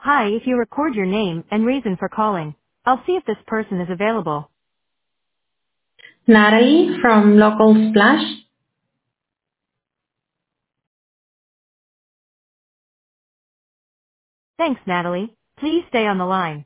Hi, if you record your name and reason for calling, I'll see if this person is available. Natalie from Local Splash. Thanks, Natalie. Please stay on the line.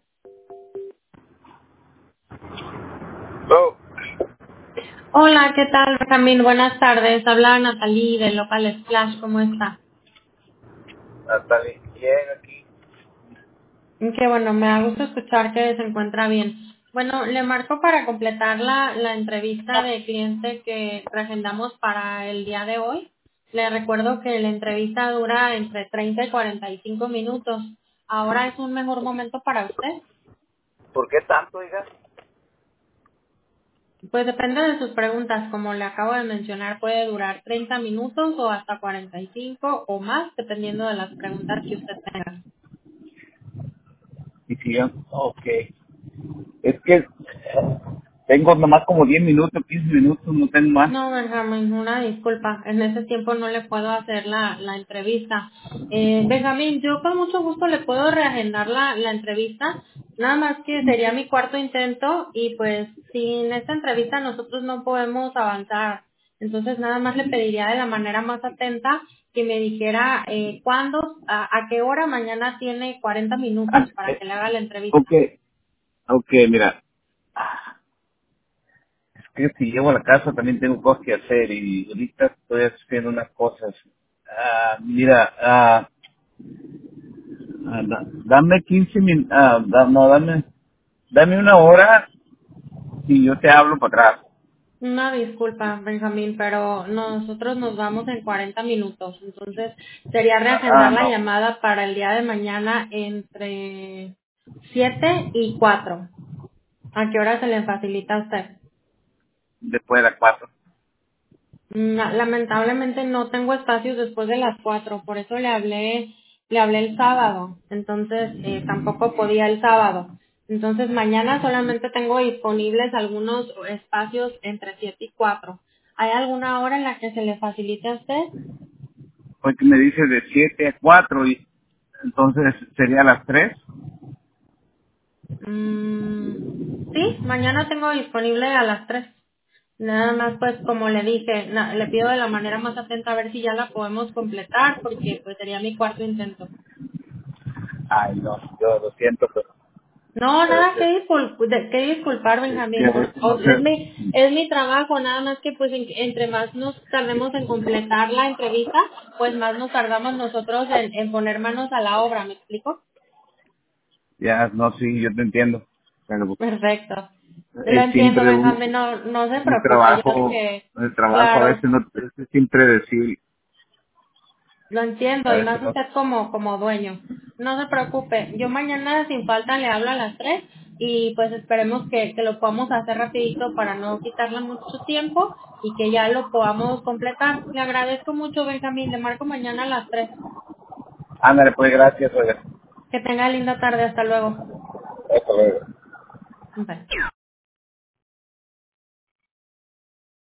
Oh, Hola, ¿qué tal, Benjamín? Buenas tardes. Habla Natalie de Local Splash. ¿Cómo está? Natalie, bien aquí. Qué bueno, me da gusto escuchar que se encuentra bien. Bueno, le marco para completar la entrevista de cliente que reagendamos para el día de hoy. Le recuerdo que la entrevista dura entre 30 y 45 minutos. ¿Ahora es un mejor momento para usted? ¿Por qué tanto, hija? Pues depende de sus preguntas. Como le acabo de mencionar, puede durar 30 minutos o hasta 45 o más, dependiendo de las preguntas que usted tenga. Y si yo, ok. Es que tengo nomás como 10 minutos, 15 minutos, no tengo más. No, Benjamín, una disculpa. En ese tiempo no le puedo hacer la entrevista. Benjamín, yo con mucho gusto le puedo reagendar la entrevista. Nada más que sería mi cuarto intento y pues sin esta entrevista nosotros no podemos avanzar. Entonces nada más le pediría de la manera más atenta que me dijera cuándo, a qué hora mañana tiene 40 Ah, minutos para que le haga la entrevista. ok, ok, mira. Es que si llego a la casa también tengo cosas que hacer y ahorita estoy haciendo unas cosas. Mira, dame 15 minutos, no, dame una hora y yo te hablo para atrás. Una disculpa, Benjamín, pero nosotros nos vamos en 40 minutos, entonces sería reagendar la No, llamada para el día de mañana entre 7 y 4. ¿A qué hora se le facilita a usted? después de las 4. Lamentablemente no tengo espacios después de las 4, por eso le hablé el sábado, entonces tampoco podía el sábado. Entonces mañana solamente tengo disponibles algunos espacios entre 7 y 4. ¿Hay alguna hora en la que se le facilite a usted? Porque me dice de 7 a 4 y entonces sería a las 3. Mm, sí, mañana tengo disponible a las 3. Nada más pues como le dije, le pido de la manera más atenta a ver si ya la podemos completar porque pues sería mi cuarto intento. Ay, no, yo lo siento, pero No, nada es que disculpar, que Benjamín. no sé. Es mi trabajo, nada más que pues entre más nos tardemos en completar la entrevista, pues más nos tardamos nosotros en poner manos a la obra, ¿me explico? Ya, no, sí, yo te entiendo. Pero Perfecto. Lo es entiendo, siempre Benjamín, no se un preocupe, yo sé trabajo, que, el trabajo a claro, veces no es impredecible. lo A entiendo, y veces más no. usted como dueño. No se preocupe, yo mañana sin falta le hablo a las 3 y pues esperemos que lo podamos hacer rapidito para no quitarle mucho tiempo y que ya lo podamos completar. Le agradezco mucho, Benjamín, le marco mañana a las 3. Ándale, pues gracias, oiga. Que tenga linda tarde, hasta luego. Hasta luego. Bye.